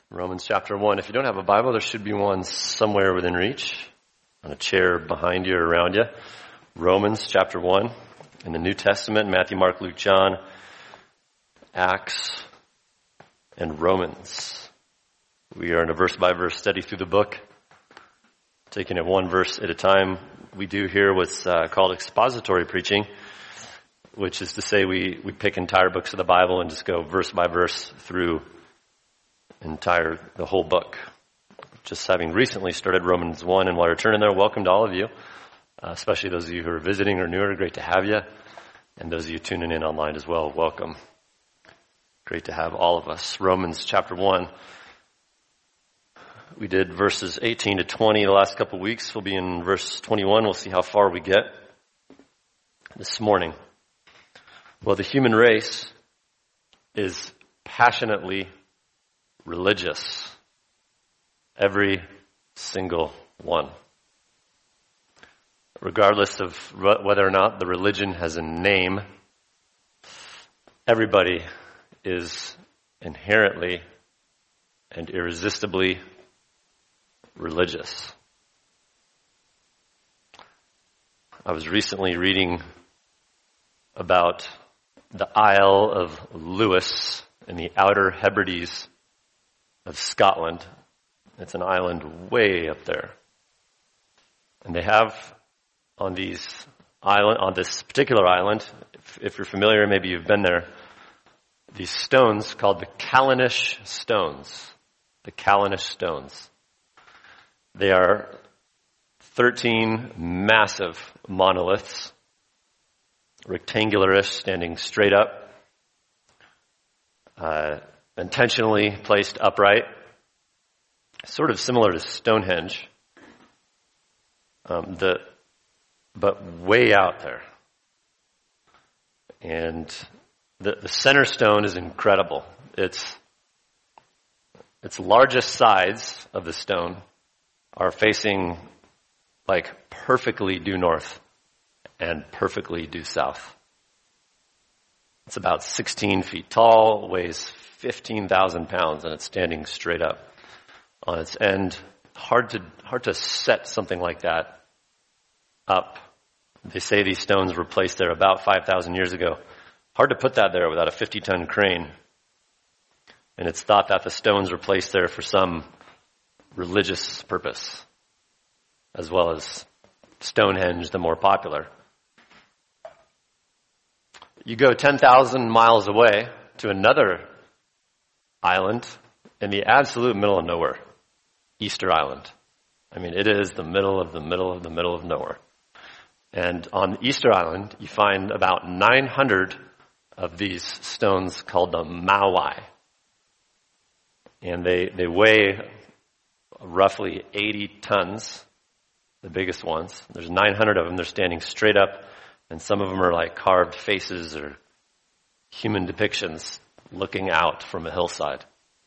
Romans chapter 1. If you don't have a Bible, there should be one somewhere within reach, on a chair behind you or around you. Romans chapter 1 in the New Testament, Matthew, Mark, Luke, John, Acts, and Romans. We are in a verse-by-verse study through the book, taking it one verse at a time. We do here what's called expository preaching, which is to say we pick entire books of the Bible and just go verse by verse through the whole book. Just having recently started Romans 1, and while you're turning there, welcome to all of you, especially those of you who are visiting or newer. Great to have you. And those of you tuning in online as well, welcome. Great to have all of us. Romans chapter 1. We did verses 18 to 20 the last couple of weeks. We'll be in verse 21. We'll see how far we get this morning. Well, the human race is passionately religious. Every single one. Regardless of whether or not the religion has a name, everybody is inherently and irresistibly religious. I was recently reading about the Isle of Lewis in the Outer Hebrides of Scotland. It's an island way up there. And they have on this particular island, if you're familiar, maybe you've been there, these stones called the Callanish stones. The Callanish stones. They are 13 massive monoliths, rectangularish, standing straight up, intentionally placed upright, sort of similar to Stonehenge, but way out there. And the center stone is incredible. Its largest sides of the stone are facing like perfectly due north and perfectly due south. It's about 16 feet tall, weighs 15,000 pounds, and it's standing straight up on its end. Hard to set something like that up. They say these stones were placed there about 5,000 years ago. Hard to put that there without a 50-ton crane. And it's thought that the stones were placed there for some religious purpose, as well as Stonehenge, the more popular. You go 10,000 miles away to another island in the absolute middle of nowhere, Easter Island. I mean, it is the middle of the middle of the middle of nowhere. And on Easter Island, you find about 900 of these stones called the Mawai. And they weigh roughly 80 tons, the biggest ones. There's 900 of them. They're standing straight up, and some of them are like carved faces or human depictions looking out from a hillside.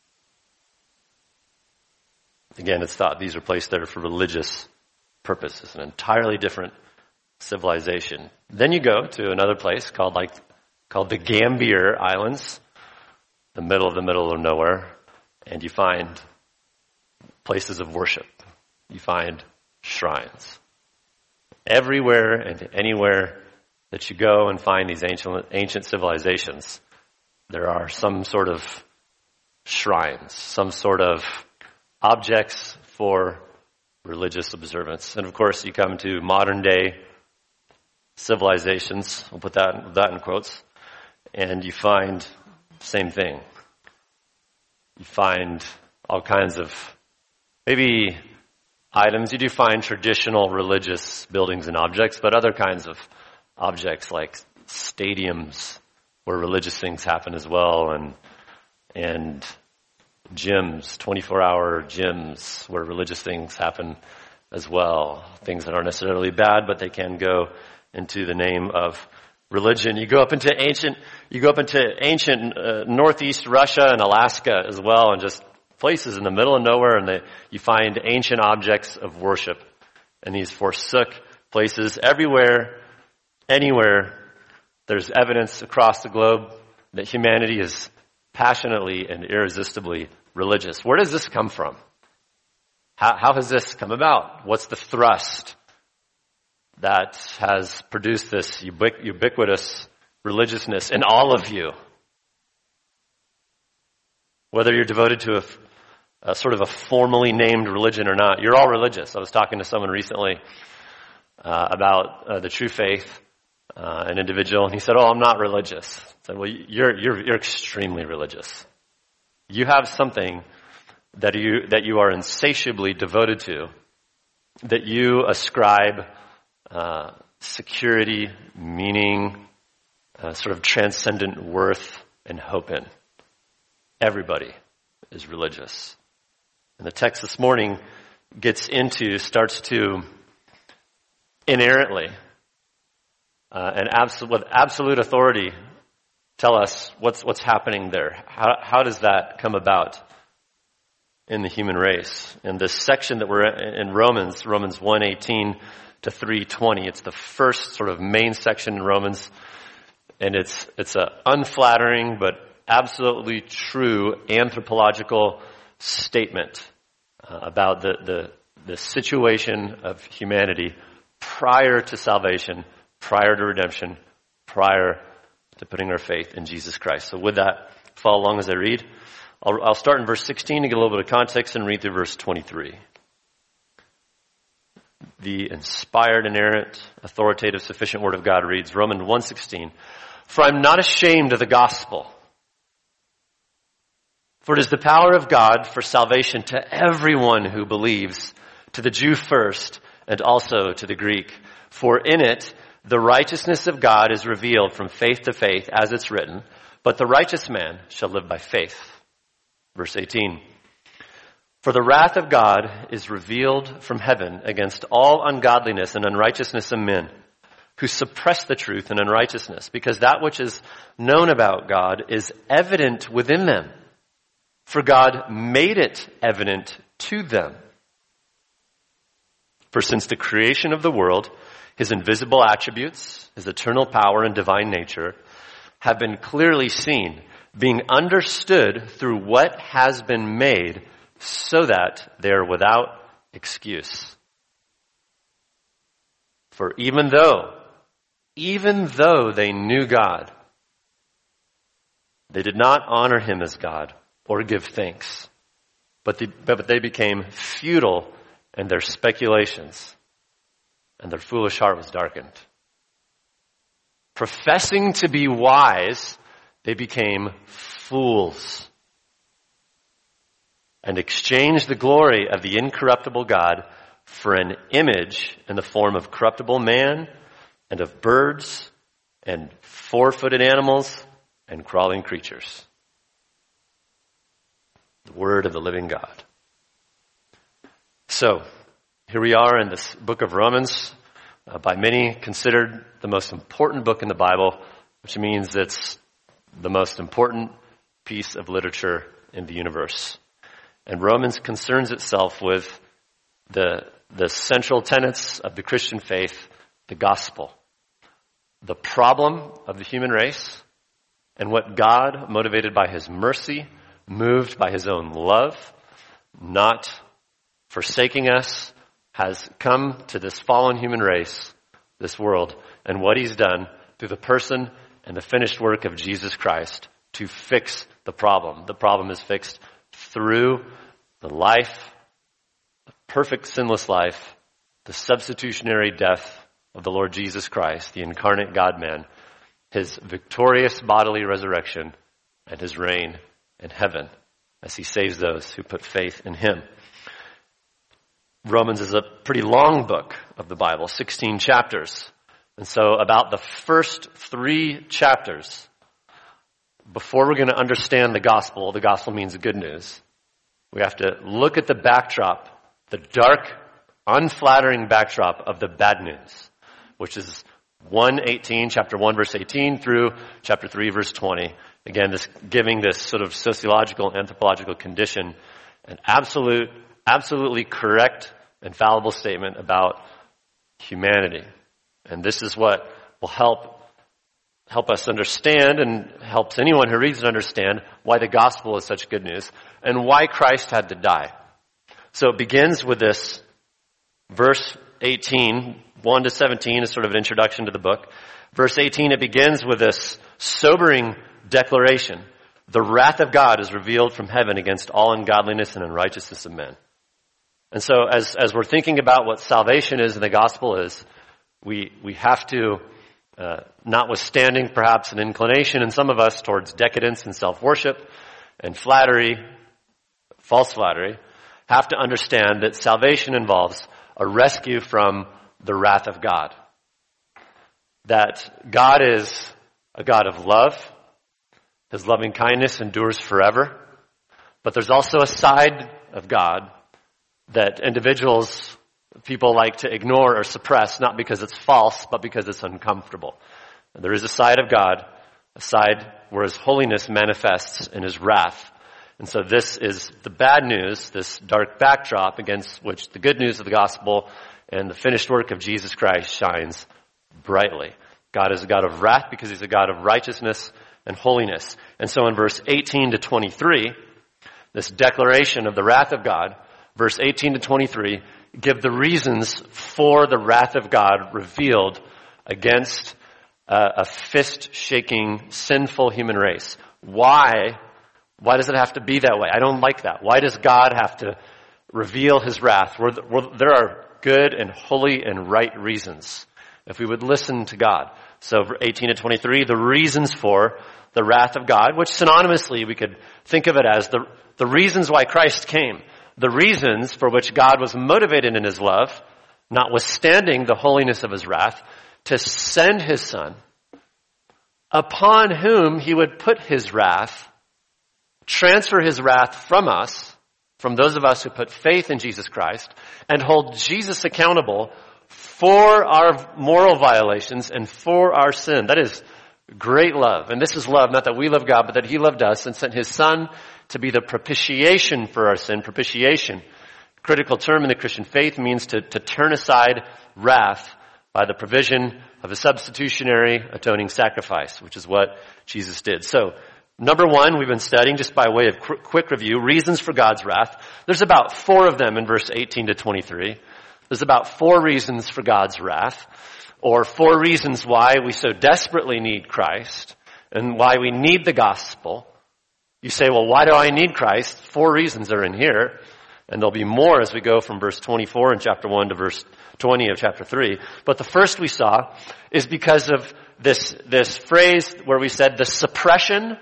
Again, it's thought these are placed there for religious purposes, an entirely different civilization. Then you go to another place called the Gambier Islands, the middle of nowhere, and you find places of worship. You find shrines. Everywhere and anywhere that you go and find these ancient civilizations, there are some sort of shrines, some sort of objects for religious observance. And of course, you come to modern day civilizations, we'll put that in quotes, and you find the same thing. You find all kinds of maybe items. You do find traditional religious buildings and objects, but other kinds of objects like stadiums where religious things happen as well, and gyms, 24-hour gyms where religious things happen as well. Things that aren't necessarily bad, but they can go into the name of religion. You go up into ancient northeast Russia and Alaska as well, and just places in the middle of nowhere, and you find ancient objects of worship. And these forsook places everywhere, anywhere, there's evidence across the globe that humanity has passionately and irresistibly religious. Where does this come from? How has this come about? What's the thrust that has produced this ubiquitous religiousness in all of you? Whether you're devoted to a sort of a formally named religion or not, you're all religious. I was talking to someone recently about the true faith, an individual, and he said, "Oh, I'm not religious." I said, "Well, you're extremely religious. You have something that you are insatiably devoted to, that you ascribe security, meaning, sort of transcendent worth and hope in. Everybody is religious." And the text this morning starts to inerrantly and with absolute authority tell us what's happening there. How does that come about in the human race? In this section that we're in Romans 1:18 to 3:20, it's the first sort of main section in Romans, and it's an unflattering but absolutely true anthropological statement about the situation of humanity prior to salvation, prior to redemption, prior to putting our faith in Jesus Christ. So with that, follow along as I read. I'll start in verse 16 to get a little bit of context and read through verse 23. The inspired, inerrant, authoritative, sufficient word of God reads, Romans 1:16, "For I'm not ashamed of the gospel, for it is the power of God for salvation to everyone who believes, to the Jew first, and also to the Greek. For in it, the righteousness of God is revealed from faith to faith, as it's written, but the righteous man shall live by faith." Verse 18, "For the wrath of God is revealed from heaven against all ungodliness and unrighteousness of men, who suppress the truth in unrighteousness, because that which is known about God is evident within them. For God made it evident to them. For since the creation of the world, his invisible attributes, his eternal power and divine nature, have been clearly seen, being understood through what has been made, so that they are without excuse. For even though they knew God, they did not honor him as God or give thanks, but they became futile in their speculations, and their foolish heart was darkened. Professing to be wise, they became fools and exchanged the glory of the incorruptible God for an image in the form of corruptible man and of birds and four-footed animals and crawling creatures." The word of the living God. So, here we are in this book of Romans, by many considered the most important book in the Bible, which means it's the most important piece of literature in the universe. And Romans concerns itself with the central tenets of the Christian faith, the gospel, the problem of the human race, and what God, motivated by his mercy, moved by his own love, not forsaking us, has come to this fallen human race, this world, and what he's done through the person and the finished work of Jesus Christ to fix the problem. The problem is fixed through the life, the perfect sinless life, the substitutionary death of the Lord Jesus Christ, the incarnate God-man, his victorious bodily resurrection, and his reign in heaven as he saves those who put faith in him. Romans is a pretty long book of the Bible, 16 chapters. And so about the first 3 chapters, before we're going to understand the gospel means good news, we have to look at the backdrop, the dark, unflattering backdrop of the bad news, which is chapter 1, verse 18 through chapter 3, verse 20. Again, giving this sort of sociological, anthropological condition an absolutely correct, infallible statement about humanity. And this is what will help help us understand and helps anyone who reads it understand why the gospel is such good news and why Christ had to die. So it begins with this verse 18, 1 to 17 is sort of an introduction to the book. Verse 18, it begins with this sobering declaration. The wrath of God is revealed from heaven against all ungodliness and unrighteousness of men. And so as we're thinking about what salvation is and the gospel is, we have to, notwithstanding perhaps an inclination in some of us towards decadence and self-worship and flattery, false flattery, have to understand that salvation involves a rescue from the wrath of God. That God is a God of love. His loving kindness endures forever. But there's also a side of God that individuals, people like to ignore or suppress, not because it's false, but because it's uncomfortable. And there is a side of God, a side where His holiness manifests in His wrath. And so this is the bad news, this dark backdrop against which the good news of the gospel and the finished work of Jesus Christ shines brightly. God is a God of wrath because He's a God of righteousness and holiness. And so in verse 18 to 23, this declaration of the wrath of God, verse 18 to 23, give the reasons for the wrath of God revealed against a fist-shaking, sinful human race. Why does it have to be that way? I don't like that. Why does God have to reveal His wrath? There are good and holy and right reasons if we would listen to God. So 18 to 23, the reasons for the wrath of God, which synonymously we could think of it as the reasons why Christ came. The reasons for which God was motivated in His love, notwithstanding the holiness of His wrath, to send His Son, upon whom He would put His wrath, transfer His wrath from us, from those of us who put faith in Jesus Christ, and hold Jesus accountable for our moral violations and for our sin. That is great love. And this is love, not that we love God, but that He loved us and sent His Son to be the propitiation for our sin. Propitiation, critical term in the Christian faith, means to turn aside wrath by the provision of a substitutionary atoning sacrifice, which is what Jesus did. So, number one, we've been studying, just by way of quick review, reasons for God's wrath. There's about 4 of them in verse 18 to 23. There's about 4 reasons for God's wrath, or 4 reasons why we so desperately need Christ, and why we need the gospel. You say, well, why do I need Christ? 4 reasons are in here, and there'll be more as we go from verse 24 in chapter 1 to verse 20 of chapter 3. But the first we saw is because of this phrase where we said the suppression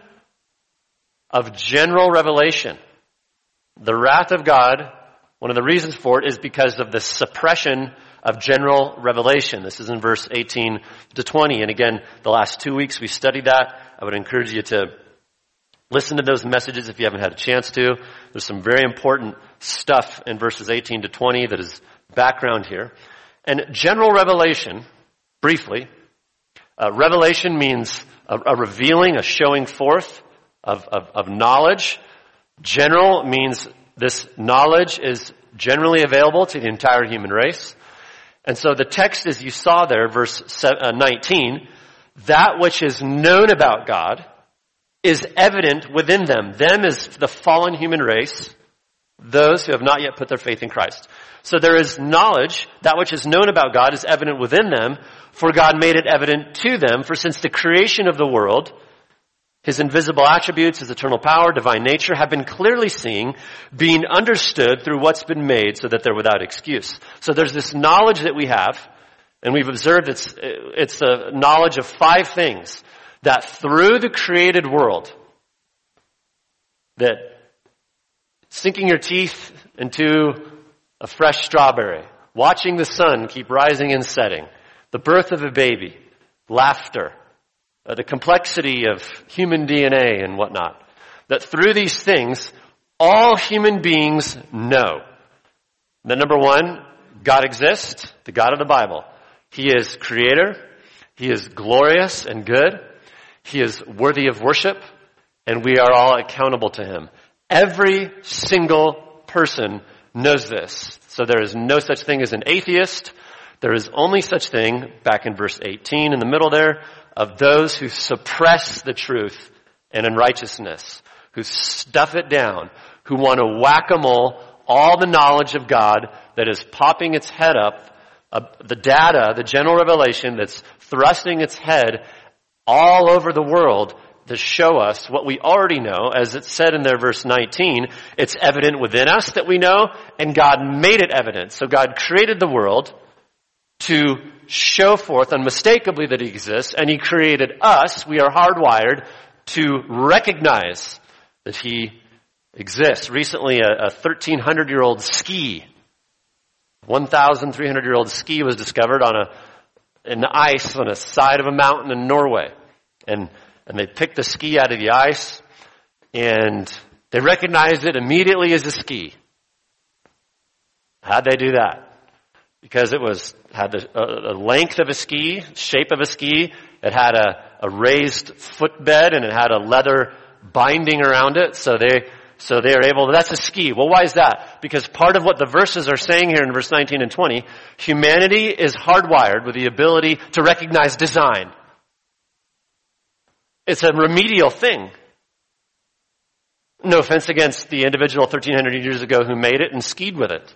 of general revelation. The wrath of God, one of the reasons for it is because of the suppression of general revelation. This is in verse 18 to 20. And again, the last 2 weeks we studied that. I would encourage you to listen to those messages if you haven't had a chance to. There's some very important stuff in verses 18 to 20 that is background here. And general revelation, briefly, revelation means a revealing, a showing forth of knowledge. General means this knowledge is generally available to the entire human race. And so the text, as you saw there, verse 19, that which is known about God is evident within them. Them is the fallen human race, those who have not yet put their faith in Christ. So there is knowledge, that which is known about God is evident within them, for God made it evident to them. For since the creation of the world, His invisible attributes, His eternal power, divine nature have been clearly seen, being understood through what's been made so that they're without excuse. So there's this knowledge that we have, and we've observed it's a knowledge of 5 things. That through the created world, that sinking your teeth into a fresh strawberry, watching the sun keep rising and setting, the birth of a baby, laughter, the complexity of human DNA and whatnot, that through these things, all human beings know that number 1, God exists, the God of the Bible. He is creator. He is glorious and good. He is worthy of worship, and we are all accountable to Him. Every single person knows this. So there is no such thing as an atheist. There is only such thing, back in verse 18 in the middle there, of those who suppress the truth and unrighteousness, who stuff it down, who want to whack-a-mole all the knowledge of God that is popping its head up, the data, the general revelation that's thrusting its head all over the world to show us what we already know. As it said in there, verse 19, it's evident within us that we know, and God made it evident. So God created the world to show forth unmistakably that He exists, and He created us. We are hardwired to recognize that He exists. Recently, a 1,300-year-old ski, 1,300-year-old ski was discovered in the ice on the side of a mountain in Norway. And they picked the ski out of the ice, and they recognized it immediately as a ski. How'd they do that? Because it had the length of a ski, shape of a ski. It had a raised footbed, and it had a leather binding around it. So they are able, that's a ski. Well, why is that? Because part of what the verses are saying here in verse 19 and 20, humanity is hardwired with the ability to recognize design. It's a remedial thing. No offense against the individual 1,300 years ago who made it and skied with it.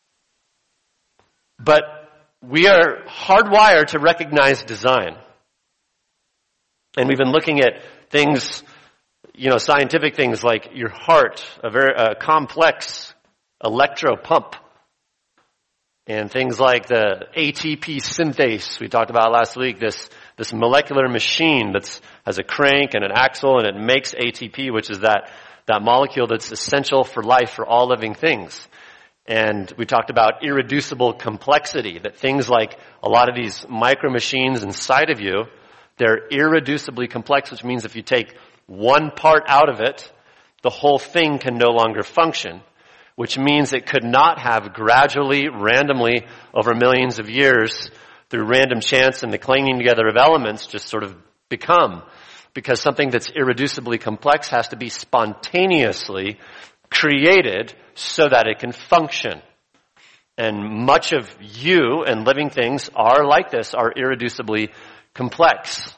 But we are hardwired to recognize design. And we've been looking at things, scientific things like your heart, a very complex electro pump, and things like the ATP synthase we talked about last week, this molecular machine that has a crank and an axle, and it makes ATP, which is that molecule that's essential for life for all living things. And we talked about irreducible complexity, that things like a lot of these micro machines inside of you, they're irreducibly complex, which means if you take one part out of it, the whole thing can no longer function, which means it could not have gradually, randomly, over millions of years, through random chance and the clanging together of elements, just sort of become. Because something that's irreducibly complex has to be spontaneously created so that it can function. And much of you and living things are like this, are irreducibly complex.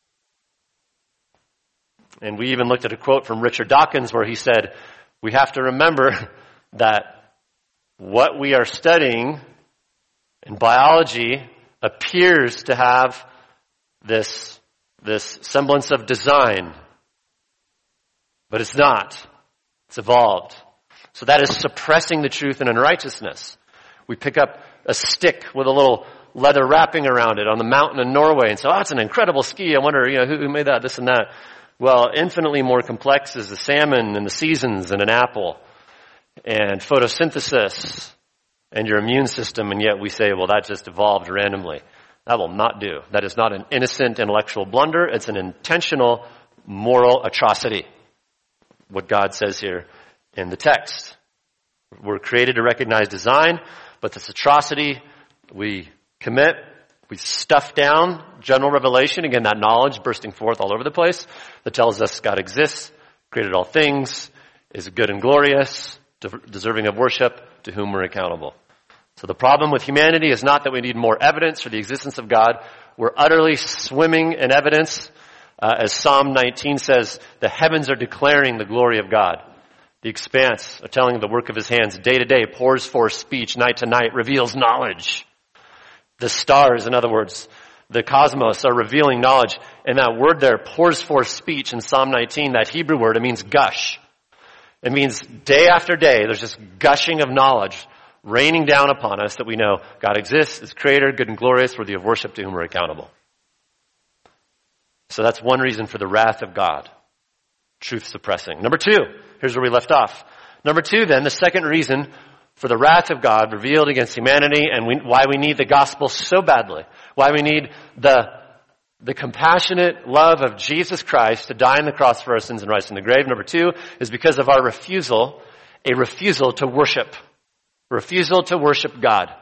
And we even looked at a quote from Richard Dawkins where he said, we have to remember that what we are studying in biology appears to have this semblance of design, but it's not. It's evolved. So that is suppressing the truth and unrighteousness. We pick up a stick with a little leather wrapping around it on the mountain in Norway and say, it's an incredible ski. I wonder, who made that, this and that. Well, infinitely more complex is the salmon and the seasons and an apple and photosynthesis and your immune system, and yet we say, that just evolved randomly. That will not do. That is not an innocent intellectual blunder. It's an intentional moral atrocity, what God says here in the text. We're created to recognize design, but this atrocity we commit, we stuff down general revelation, again, that knowledge bursting forth all over the place that tells us God exists, created all things, is good and glorious, deserving of worship, to whom we're accountable. So the problem with humanity is not that we need more evidence for the existence of God. We're utterly swimming in evidence. As Psalm 19 says, the heavens are declaring the glory of God. The expanse are telling the work of His hands. Day to day pours forth speech. Night to night reveals knowledge. The stars, in other words, the cosmos are revealing knowledge. And that word there, pours forth speech, in Psalm 19, that Hebrew word, it means gush. It means day after day, there's just gushing of knowledge raining down upon us that we know God exists, is creator, good and glorious, worthy of worship, to whom we're accountable. So that's one reason for the wrath of God. Truth suppressing. Number two, here's where we left off. Number two then, the second reason for the wrath of God revealed against humanity and why we need the gospel so badly. Why we need the compassionate love of Jesus Christ to die on the cross for our sins and rise from the grave. Number two is because of our refusal to worship. Refusal to worship God.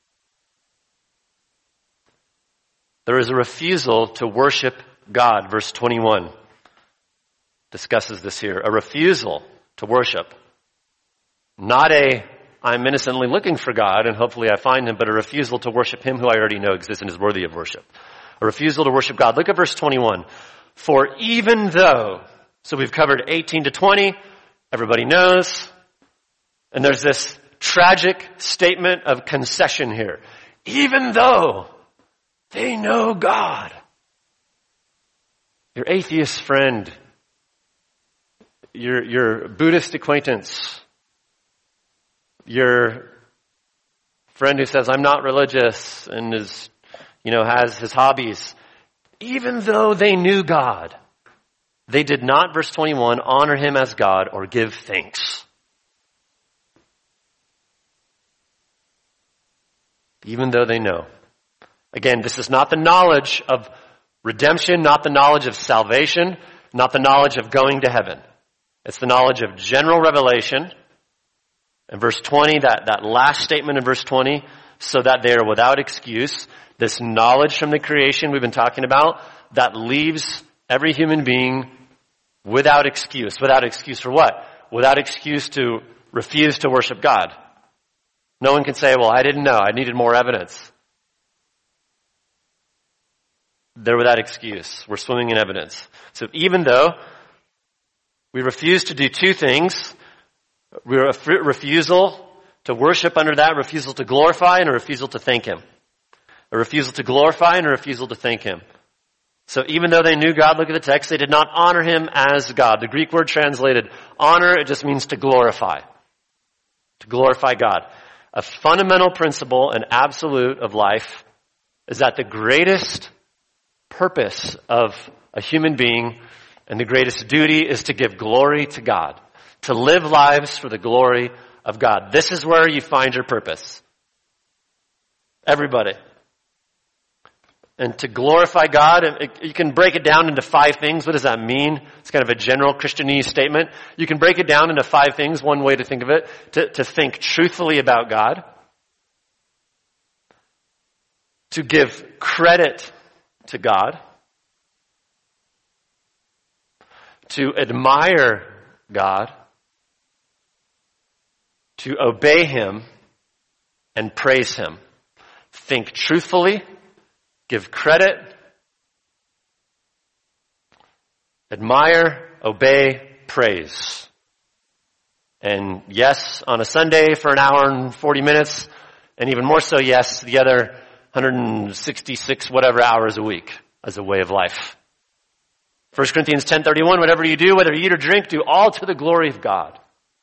There is a refusal to worship God. Verse 21 discusses this here. A refusal to worship. Not I'm innocently looking for God and hopefully I find Him, but a refusal to worship Him who I already know exists and is worthy of worship. A refusal to worship God. Look at verse 21. For even though, so we've covered 18 to 20, everybody knows, and there's this tragic statement of concession here. Even though they know God. Your atheist friend, your Buddhist acquaintance, your friend who says, I'm not religious and is, has his hobbies. Even though they knew God, they did not, verse 21, honor him as God or give thanks. Even though they know. Again, this is not the knowledge of redemption, not the knowledge of salvation, not the knowledge of going to heaven. It's the knowledge of general revelation. In verse 20, that last statement in verse 20, so that they are without excuse, this knowledge from the creation we've been talking about, that leaves every human being without excuse. Without excuse for what? Without excuse to refuse to worship God. No one can say, well, I didn't know. I needed more evidence. They're without excuse. We're swimming in evidence. So even though we refuse to do two things, we're a refusal to worship under that, refusal to glorify, and a refusal to thank him. A refusal to glorify and a refusal to thank him. So even though they knew God, look at the text, they did not honor him as God. The Greek word translated honor, it just means to glorify. To glorify God. A fundamental principle and absolute of life is that the greatest purpose of a human being and the greatest duty is to give glory to God. To live lives for the glory of God. This is where you find your purpose. Everybody. And to glorify God, you can break it down into 5 things. What does that mean? It's kind of a general Christianese statement. You can break it down into 5 things. One way to think of it, to think truthfully about God. To give credit to God. To admire God. To obey him and praise him. Think truthfully. Give credit, admire, obey, praise. And yes, on a Sunday for an hour and 40 minutes, and even more so, yes, the other 166 whatever hours a week as a way of life. 1 Corinthians 10:31, whatever you do, whether you eat or drink, do all to the glory of God.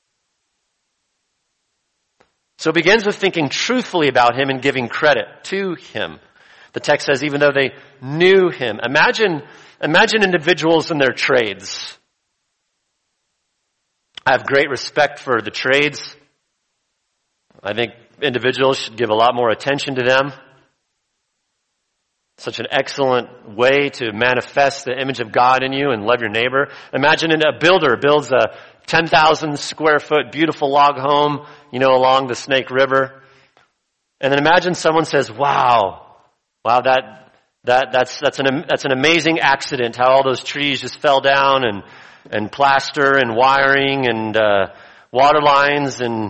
So it begins with thinking truthfully about him and giving credit to him. The text says, even though they knew him. Imagine individuals in their trades. I have great respect for the trades. I think individuals should give a lot more attention to them. Such an excellent way to manifest the image of God in you and love your neighbor. Imagine a builder builds a 10,000 square foot beautiful log home, along the Snake River. And then imagine someone says, wow, that's an amazing accident. How all those trees just fell down and plaster and wiring and water lines and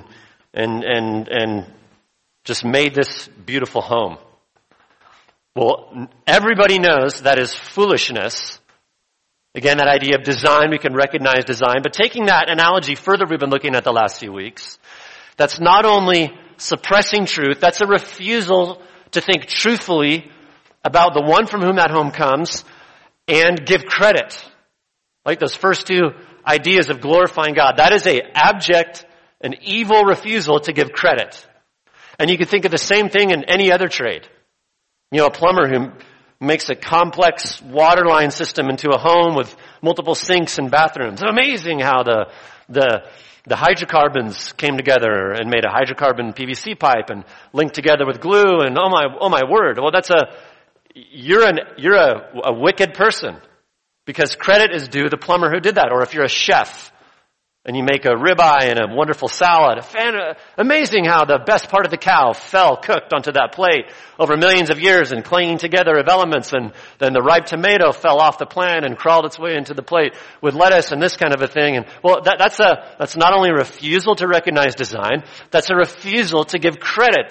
just made this beautiful home. Well, everybody knows that is foolishness. Again, that idea of design, we can recognize design. But taking that analogy further, we've been looking at the last few weeks. That's not only suppressing truth, that's a refusal to think truthfully about the one from whom that home comes and give credit. Like those first 2 ideas of glorifying God. That is an abject, an evil refusal to give credit. And you can think of the same thing in any other trade. A plumber who makes a complex water line system into a home with multiple sinks and bathrooms. It's amazing how the hydrocarbons came together and made a hydrocarbon PVC pipe and linked together with glue and oh my word. Well, you're a wicked person because credit is due the plumber who did that. Or if you're a chef and you make a ribeye and a wonderful salad, amazing how the best part of the cow fell cooked onto that plate over millions of years and clinging together of elements, and then the ripe tomato fell off the plant and crawled its way into the plate with lettuce and this kind of a thing. And well, that's not only a refusal to recognize design, that's a refusal to give credit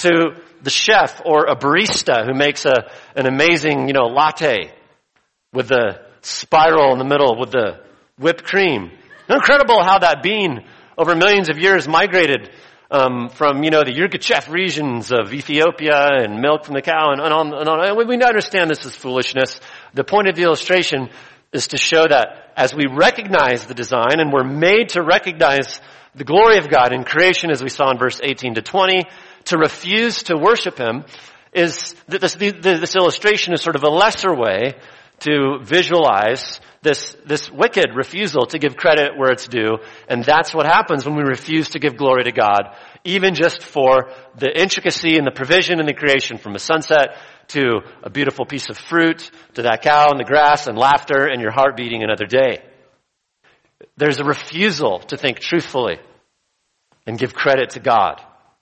to the chef or a barista who makes an amazing, latte with the spiral in the middle with the whipped cream. Incredible how that bean over millions of years migrated from, the Yirgacheffe regions of Ethiopia and milk from the cow and on and on. And we understand this is foolishness. The point of the illustration is to show that as we recognize the design and we're made to recognize the glory of God in creation, as we saw in verse 18 to 20, to refuse to worship Him is that this illustration is sort of a lesser way to visualize this wicked refusal to give credit where it's due. And that's what happens when we refuse to give glory to God, even just for the intricacy and the provision in the creation, from a sunset to a beautiful piece of fruit, to that cow and the grass and laughter and your heart beating another day. There's a refusal to think truthfully and give credit to God.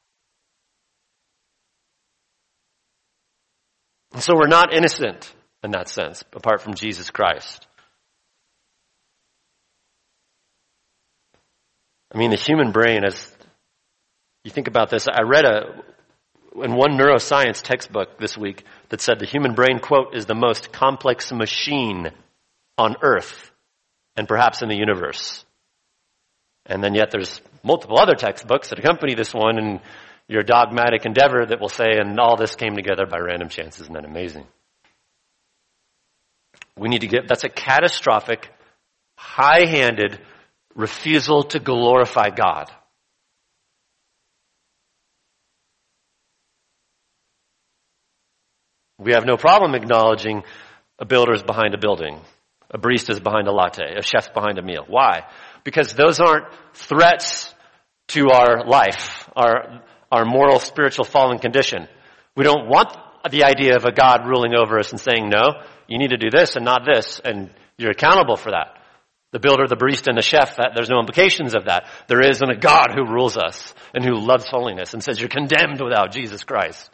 And so we're not innocent in that sense, apart from Jesus Christ. I mean, the human brain, as you think about this, I read in one neuroscience textbook this week that said the human brain, quote, is the most complex machine on Earth and perhaps in the universe. And then yet there's multiple other textbooks that accompany this one and your dogmatic endeavor that will say, and all this came together by random chance. Isn't that amazing? That's a catastrophic, high-handed refusal to glorify God. We have no problem acknowledging a builder's behind a building, a barista's behind a latte, a chef's behind a meal. Why? Because those aren't threats to our life, our moral, spiritual fallen condition. We don't want the idea of a God ruling over us and saying, no, you need to do this and not this, and you're accountable for that. The builder, the barista, and the chef, there's no implications of that. There isn't a God who rules us and who loves holiness and says you're condemned without Jesus Christ.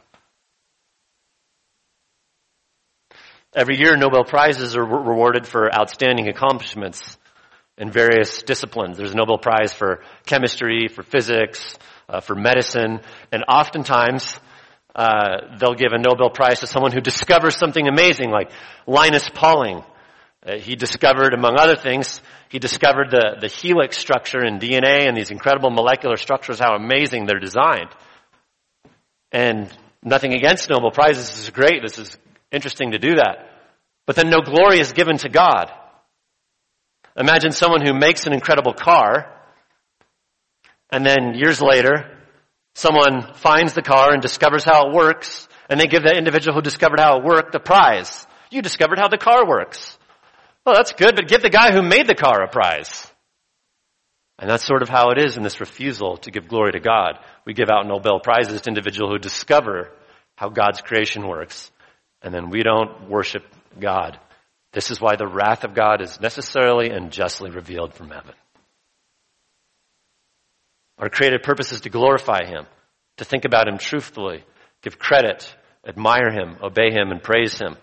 Every year, Nobel Prizes are rewarded for outstanding accomplishments in various disciplines. There's a Nobel Prize for chemistry, for physics, for medicine, and oftentimes they'll give a Nobel Prize to someone who discovers something amazing, like Linus Pauling. He discovered, among other things, the helix structure in DNA and these incredible molecular structures, how amazing they're designed. And nothing against Nobel Prizes. This is great. This is interesting to do that. But then no glory is given to God. Imagine someone who makes an incredible car, and then years later, someone finds the car and discovers how it works, and they give that individual who discovered how it worked a prize. You discovered how the car works. Well, that's good, but give the guy who made the car a prize. And that's sort of how it is in this refusal to give glory to God. We give out Nobel Prizes to individuals who discover how God's creation works, and then we don't worship God. This is why the wrath of God is necessarily and justly revealed from heaven. Our created purpose is to glorify Him, to think about Him truthfully, give credit, admire Him, obey Him, and praise Him.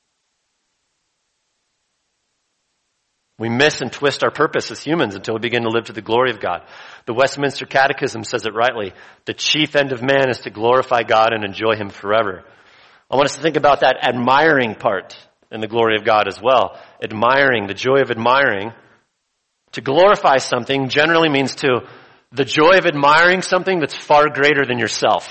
We miss and twist our purpose as humans until we begin to live to the glory of God. The Westminster Catechism says it rightly. The chief end of man is to glorify God and enjoy Him forever. I want us to think about that admiring part in the glory of God as well. Admiring, the joy of admiring. To glorify something generally means the joy of admiring something that's far greater than yourself.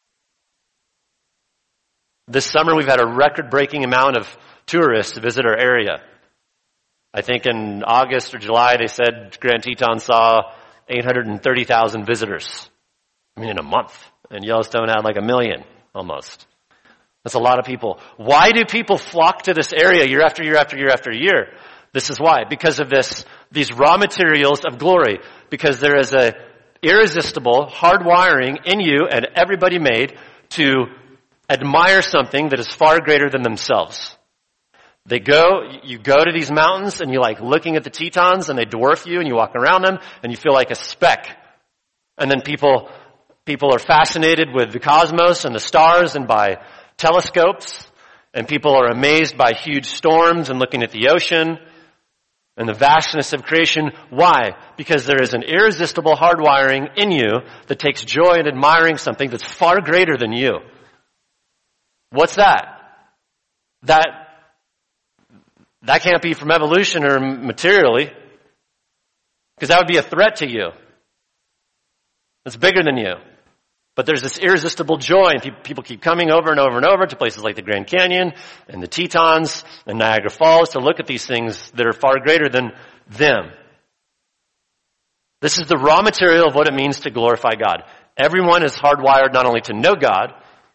This summer we've had a record-breaking amount of tourists visit our area. I think in August or July they said Grand Teton saw 830,000 visitors. I mean, in a month. And Yellowstone had like 1 million almost. That's a lot of people. Why do people flock to this area year after year after year after year? This is why. Because of these raw materials of glory. Because there is a irresistible hardwiring in you and everybody made to admire something that is far greater than themselves. You go to these mountains and you like looking at the Tetons and they dwarf you and you walk around them and you feel like a speck. And then people are fascinated with the cosmos and the stars and by telescopes, and people are amazed by huge storms and looking at the ocean. and the vastness of creation. Why? Because there is an irresistible hardwiring in you that takes joy in admiring something that's far greater than you. What's that? That can't be from evolution or materially, because that would be a threat to you. It's bigger than you. But there's this irresistible joy, and people keep coming over and over and over to places like the Grand Canyon and the Tetons and Niagara Falls to look at these things that are far greater than them. This is the raw material of what it means to glorify God. Everyone is hardwired not only to know God,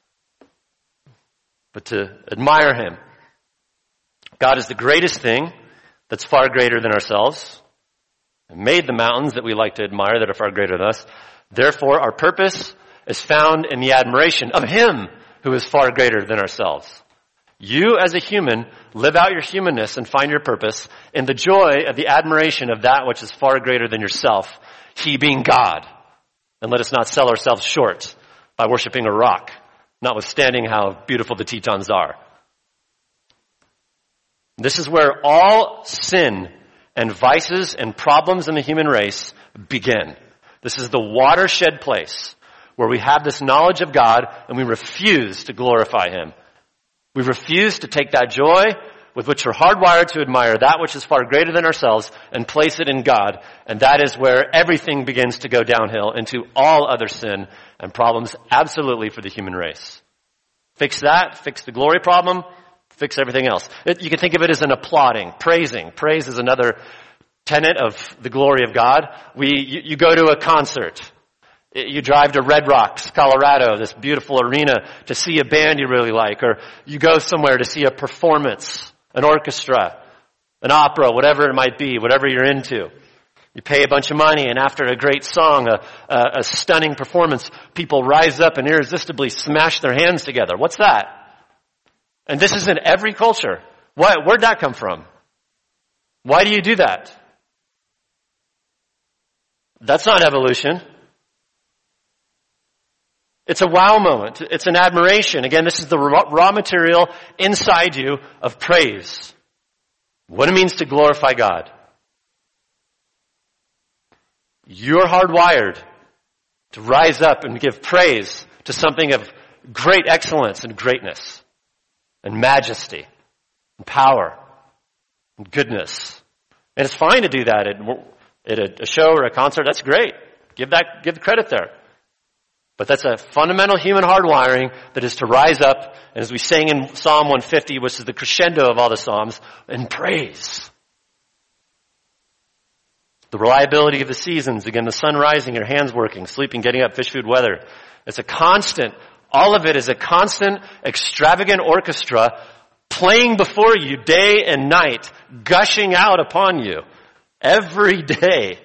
but to admire Him. God is the greatest thing that's far greater than ourselves, and made the mountains that we like to admire that are far greater than us. Therefore, our purpose is found in the admiration of Him who is far greater than ourselves. You as a human live out your humanness and find your purpose in the joy of the admiration of that which is far greater than yourself, He being God. And let us not sell ourselves short by worshiping a rock, notwithstanding how beautiful the Tetons are. This is where all sin and vices and problems in the human race begin. This is the watershed place where we have this knowledge of God and we refuse to glorify Him. We refuse to take that joy with which we're hardwired to admire that which is far greater than ourselves and place it in God. And that is where everything begins to go downhill into all other sin and problems absolutely for the human race. Fix that, fix the glory problem, fix everything else. You can think of it as an applauding, praising. Praise is another tenet of the glory of God. You go to a concert. You drive to Red Rocks, Colorado, this beautiful arena, to see a band you really like. Or you go somewhere to see a performance, an orchestra, an opera, whatever it might be, whatever you're into. You pay a bunch of money, and after a great song, a stunning performance, people rise up and irresistibly smash their hands together. What's that? And this is in every culture. Where'd that come from? Why do you do that? That's not evolution. It's a wow moment. It's an admiration. Again, this is the raw material inside you of praise. What it means to glorify God. You're hardwired to rise up and give praise to something of great excellence and greatness and majesty and power and goodness. And it's fine to do that at a show or a concert. That's great. Give the credit there. But that's a fundamental human hardwiring that is to rise up, and as we sang in Psalm 150, which is the crescendo of all the Psalms, in praise. The reliability of the seasons, again, the sun rising, your hands working, sleeping, getting up, fish food, weather. It's a constant, all of it is a constant, extravagant orchestra playing before you day and night, gushing out upon you every day.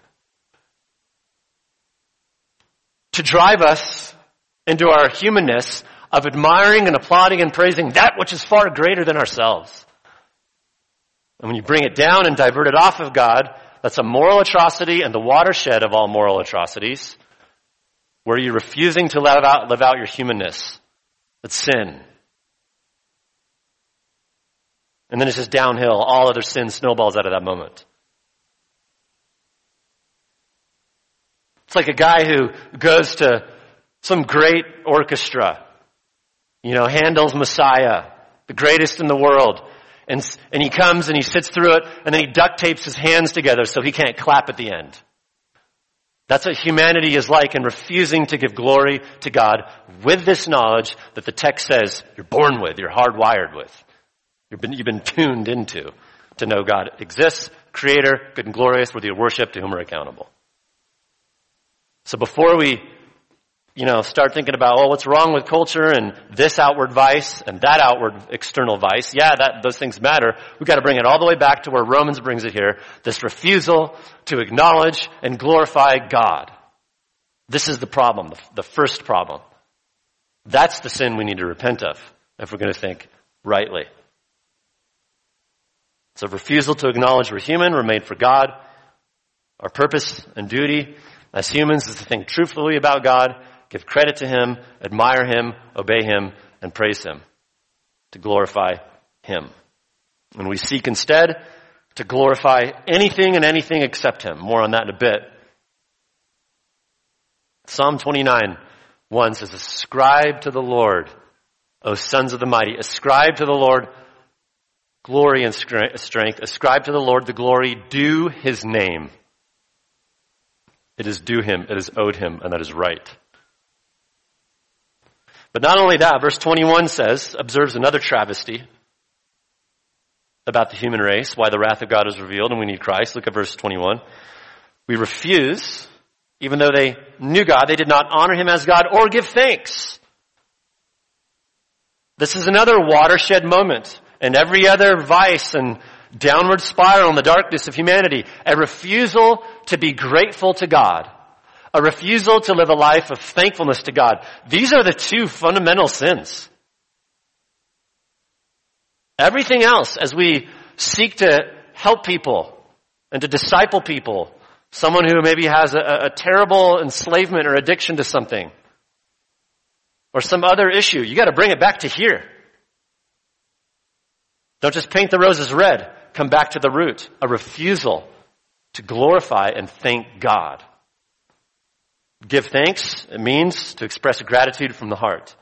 To drive us into our humanness of admiring and applauding and praising that which is far greater than ourselves. And when you bring it down and divert it off of God, that's a moral atrocity and the watershed of all moral atrocities, where you're refusing to live out your humanness. That's sin. And then it's just downhill. All other sin snowballs out of that moment. It's like a guy who goes to some great orchestra, Handel's Messiah, the greatest in the world. And he comes and he sits through it, and then he duct tapes his hands together so he can't clap at the end. That's what humanity is like in refusing to give glory to God with this knowledge that the text says you're born with, you're hardwired with. You've been tuned into to know God exists, creator, good and glorious, worthy of worship, to whom we're accountable. So before we, start thinking about, what's wrong with culture and this outward vice and that outward external vice, those things matter. We've got to bring it all the way back to where Romans brings it here. This refusal to acknowledge and glorify God. This is the problem, the first problem. That's the sin we need to repent of if we're going to think rightly. So refusal to acknowledge we're human, we're made for God. Our purpose and duty as humans is to think truthfully about God, give credit to Him, admire Him, obey Him, and praise Him, to glorify Him. And we seek instead to glorify anything and anything except him. More on that in a bit. Psalm 29:1 says, ascribe to the Lord, O sons of the mighty. Ascribe to the Lord glory and strength. Ascribe to the Lord the glory due his name. It is due him, it is owed him, and that is right. But not only that, verse 21 says, observes another travesty about the human race, why the wrath of God is revealed and we need Christ. Look at verse 21. We refuse, even though they knew God, they did not honor him as God or give thanks. This is another watershed moment in every other vice and downward spiral in the darkness of humanity. A refusal to be grateful to God. A refusal to live a life of thankfulness to God. These are the two fundamental sins. Everything else, as we seek to help people and to disciple people, someone who maybe has a terrible enslavement or addiction to something, or some other issue, you got to bring it back to here. Don't just paint the roses red. Come back to the root. A refusal to glorify and thank God. Give thanks, it means to express gratitude from the heart.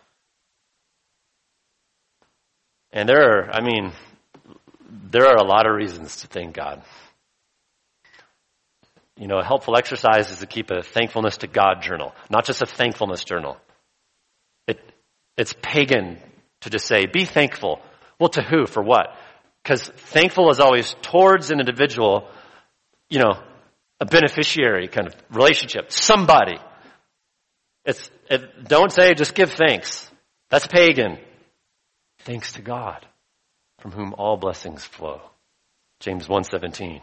And there are a lot of reasons to thank God. You know, a helpful exercise is to keep a thankfulness to God journal, not just a thankfulness journal. It's pagan to just say, be thankful. Well, to who? For what? Because thankful is always towards an individual, you know, a beneficiary kind of relationship. Somebody. Don't say just give thanks. That's pagan. Thanks to God, from whom all blessings flow. James 1:17.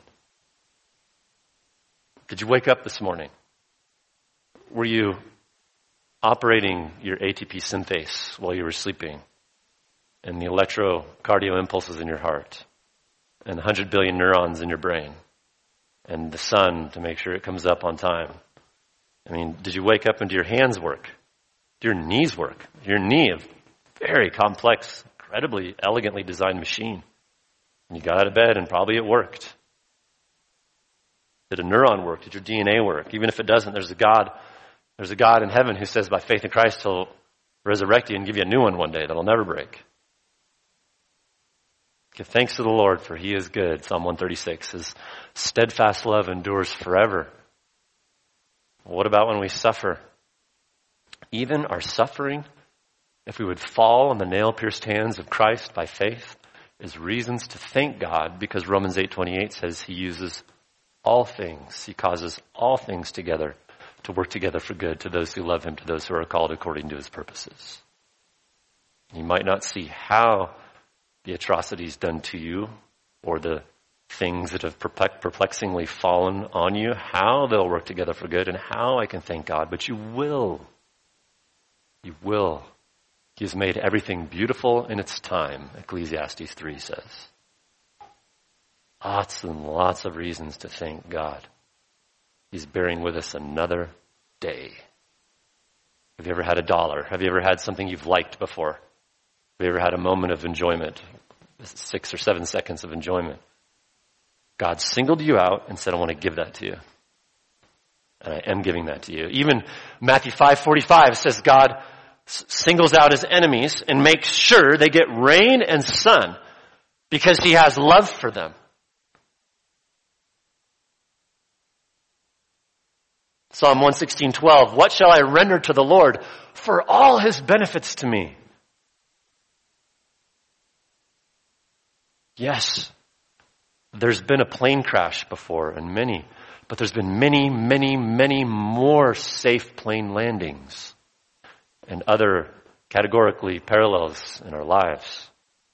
Did you wake up this morning? Were you operating your ATP synthase while you were sleeping? And the electrocardio impulses in your heart? And 100 billion neurons in your brain? And the sun to make sure it comes up on time? I mean, did you wake up and do your hands work? Do your knees work? Your knee, a very complex, incredibly elegantly designed machine. And you got out of bed and probably it worked. Did a neuron work? Did your DNA work? Even if it doesn't, there's a God in heaven who says by faith in Christ he'll resurrect you and give you a new one day that'll never break. Give thanks to the Lord, for he is good. Psalm 136, his steadfast love endures forever. What about when we suffer? Even our suffering, if we would fall in the nail-pierced hands of Christ by faith, is reasons to thank God, because Romans 8:28 says he uses all things. He causes all things together to work together for good to those who love him, to those who are called according to his purposes. You might not see how the atrocities done to you or the things that have perplexingly fallen on you, how they'll work together for good and how I can thank God, but you will. You will. He has made everything beautiful in its time, Ecclesiastes 3 says. Lots and lots of reasons to thank God. He's bearing with us another day. Have you ever had $1? Have you ever had something you've liked before? Have you ever had a moment of enjoyment? 6 or 7 seconds of enjoyment. God singled you out and said, I want to give that to you. And I am giving that to you. Even Matthew 5:45 says God singles out his enemies and makes sure they get rain and sun because he has love for them. Psalm 116:12, what shall I render to the Lord for all his benefits to me? Yes, there's been a plane crash before and but there's been many, many, many more safe plane landings and other categorically parallels in our lives.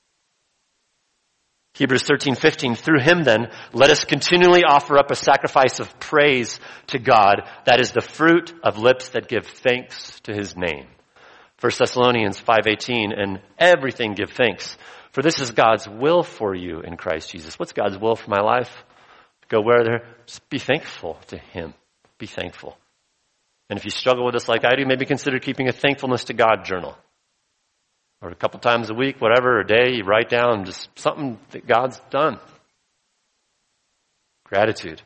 Hebrews 13:15, through him then, let us continually offer up a sacrifice of praise to God, that is the fruit of lips that give thanks to his name. 1 Thessalonians 5:18, and everything give thanks, for this is God's will for you in Christ Jesus. What's God's will for my life? Go where there, just be thankful to him. Be thankful. And if you struggle with this like I do, maybe consider keeping a thankfulness to God journal. Or a couple times a week, whatever, a day, you write down just something that God's done. Gratitude.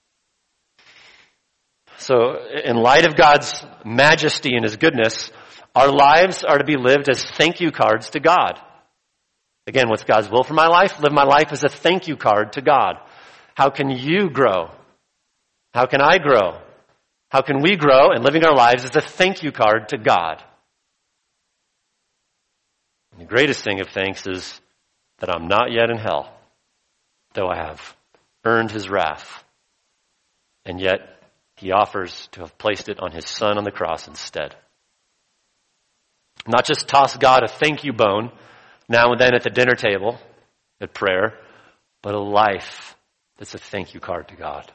So, in light of God's majesty and His goodness, our lives are to be lived as thank you cards to God. Again, what's God's will for my life? Live my life as a thank you card to God. How can you grow? How can I grow? How can we grow in living our lives as a thank you card to God? And the greatest thing of thanks is that I'm not yet in hell, though I have earned His wrath. And yet, He offers to have placed it on His Son on the cross instead. Not just toss God a thank you bone now and then at the dinner table, at prayer, but a life that's a thank you card to God.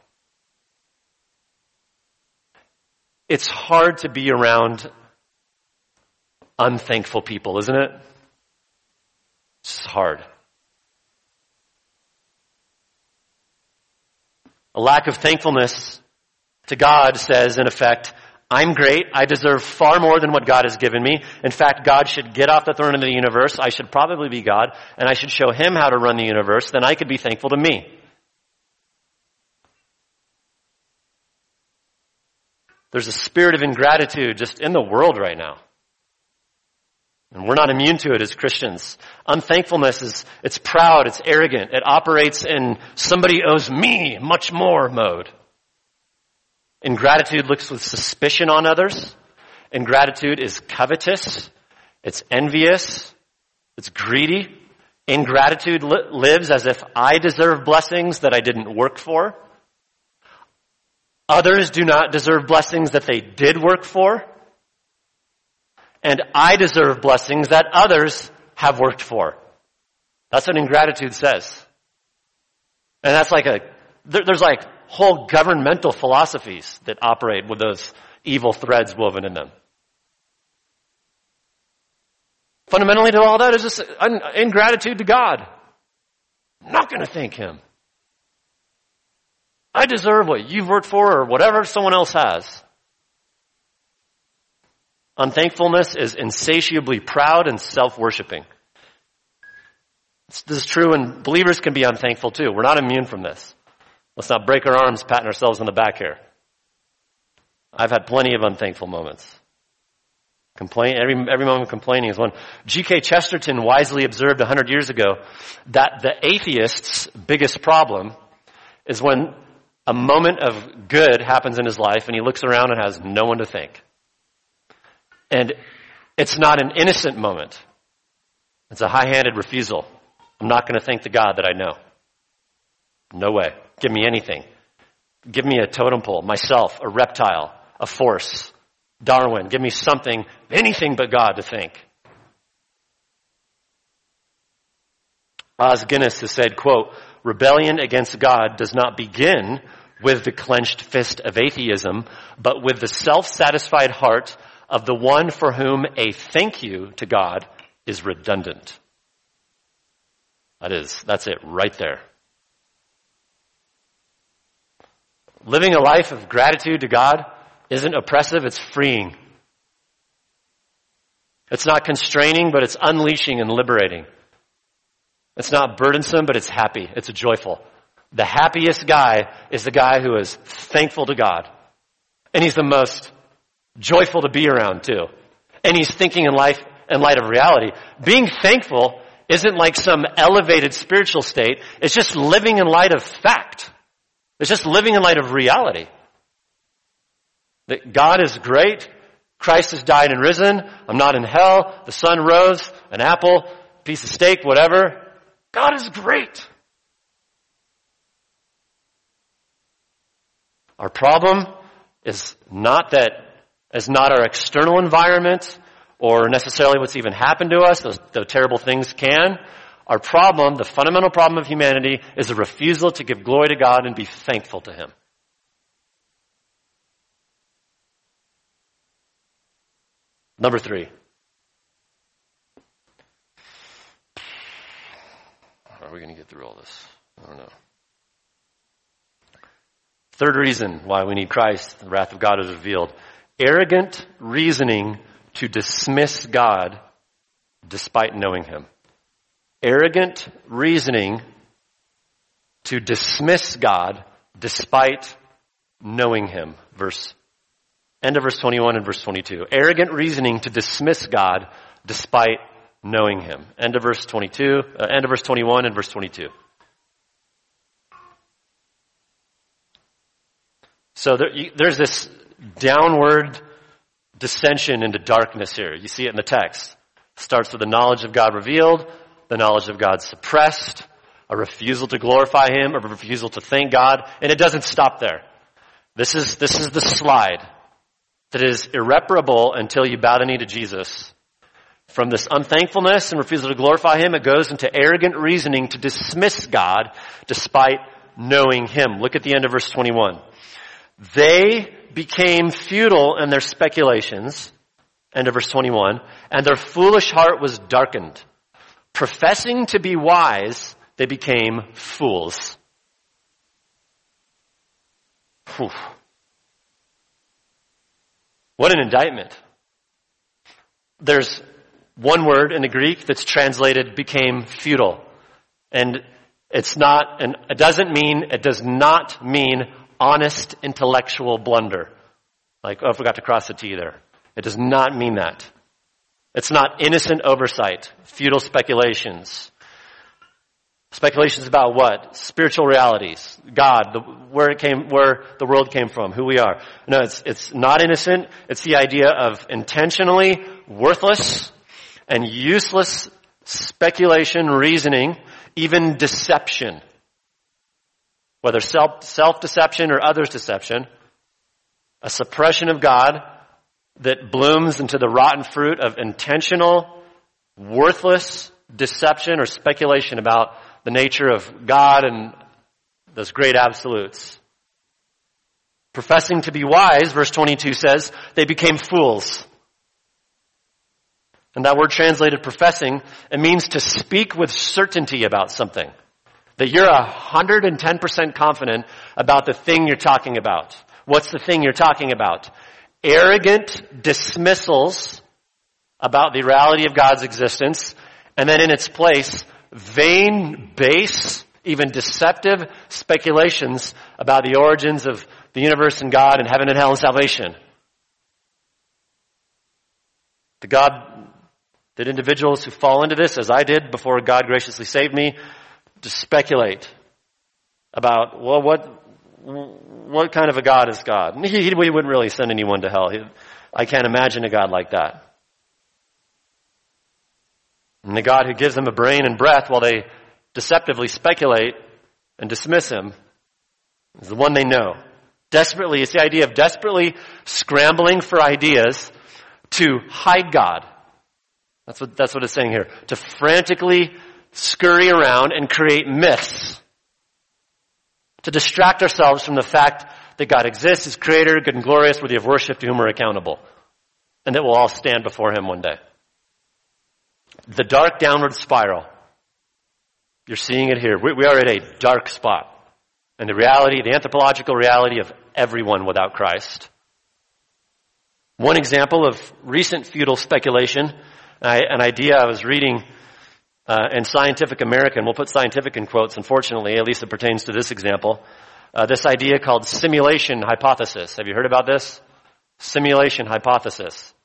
It's hard to be around unthankful people, isn't it? It's hard. A lack of thankfulness to God says, in effect, I'm great. I deserve far more than what God has given me. In fact, God should get off the throne of the universe. I should probably be God, and I should show Him how to run the universe. Then I could be thankful to me. There's a spirit of ingratitude just in the world right now. And we're not immune to it as Christians. Unthankfulness it's proud, it's arrogant. It operates in somebody owes me much more mode. Ingratitude looks with suspicion on others. Ingratitude is covetous. It's envious. It's greedy. Ingratitude lives as if I deserve blessings that I didn't work for. Others do not deserve blessings that they did work for. And I deserve blessings that others have worked for. That's what ingratitude says. And that's there's like whole governmental philosophies that operate with those evil threads woven in them. Fundamentally to all that is just ingratitude to God. I'm not going to thank Him. I deserve what you've worked for or whatever someone else has. Unthankfulness is insatiably proud and self-worshiping. This is true, and believers can be unthankful too. We're not immune from this. Let's not break our arms patting ourselves on the back here. I've had plenty of unthankful moments. Every moment of complaining is one. G.K. Chesterton wisely observed 100 years ago that the atheist's biggest problem is when a moment of good happens in his life and he looks around and has no one to thank. And it's not an innocent moment. It's a high-handed refusal. I'm not going to thank the God that I know. No way. Give me anything. Give me a totem pole, myself, a reptile, a force, Darwin. Give me something, anything but God to thank. Os Guinness has said, quote, rebellion against God does not begin with the clenched fist of atheism, but with the self-satisfied heart of the one for whom a thank you to God is redundant. That's it right there. Living a life of gratitude to God isn't oppressive, it's freeing. It's not constraining, but it's unleashing and liberating. It's not burdensome, but it's happy. It's joyful. The happiest guy is the guy who is thankful to God. And he's the most joyful to be around too. And he's thinking in light of reality. Being thankful isn't like some elevated spiritual state. It's just living in light of fact. It's just living in light of reality. That God is great. Christ has died and risen. I'm not in hell. The sun rose. An apple, piece of steak, whatever. God is great. Our problem is not our external environment or necessarily what's even happened to us, the terrible things can. Our problem, the fundamental problem of humanity, is a refusal to give glory to God and be thankful to Him. Number 3. How are we going to get through all this? I don't know. Third reason why we need Christ, the wrath of God is revealed. Arrogant reasoning to dismiss God despite knowing Him. Arrogant reasoning to dismiss God despite knowing him. End of verse 21 and verse 22. Arrogant reasoning to dismiss God despite knowing him. End of verse 21 and verse 22. So there's this downward dissension into darkness here. You see it in the text. It starts with the knowledge of God revealed, the knowledge of God suppressed, a refusal to glorify him, a refusal to thank God, and it doesn't stop there. This is the slide that is irreparable until you bow the knee to Jesus. From this unthankfulness and refusal to glorify him, it goes into arrogant reasoning to dismiss God despite knowing him. Look at the end of verse 21. They became futile in their speculations, end of verse 21, and their foolish heart was darkened. Professing to be wise, they became fools. Whew. What an indictment. There's one word in the Greek that's translated became futile. And it does not mean honest intellectual blunder. Like, I forgot to cross the T there. It does not mean that. It's not innocent oversight, futile speculations. Speculations about what? Spiritual realities. God, where the world came from, who we are. No, it's not innocent. It's the idea of intentionally worthless and useless speculation, reasoning, even deception. Whether self-deception or others' deception, a suppression of God that blooms into the rotten fruit of intentional, worthless deception or speculation about the nature of God and those great absolutes. Professing to be wise, verse 22 says, they became fools. And that word translated professing, it means to speak with certainty about something. That you're 110% confident about the thing you're talking about. What's the thing you're talking about? Arrogant dismissals about the reality of God's existence, and then in its place, vain, base, even deceptive speculations about the origins of the universe and God and heaven and hell and salvation. Did individuals who fall into this, as I did before God graciously saved me, to speculate about, well, what kind of a God is God? He wouldn't really send anyone to hell. I can't imagine a God like that. And the God who gives them a brain and breath while they deceptively speculate and dismiss him is the one they know. Desperately, it's the idea of desperately scrambling for ideas to hide God. That's what it's saying here. To frantically scurry around and create myths. To distract ourselves from the fact that God exists, is creator, good and glorious, worthy of worship, to whom we're accountable. And that we'll all stand before him one day. The dark downward spiral. You're seeing it here. We are at a dark spot. And the anthropological reality of everyone without Christ. One example of recent futile speculation, an idea I was reading in Scientific American. We'll put scientific in quotes, unfortunately, at least it pertains to this example. This idea called simulation hypothesis. Have you heard about this? Simulation hypothesis.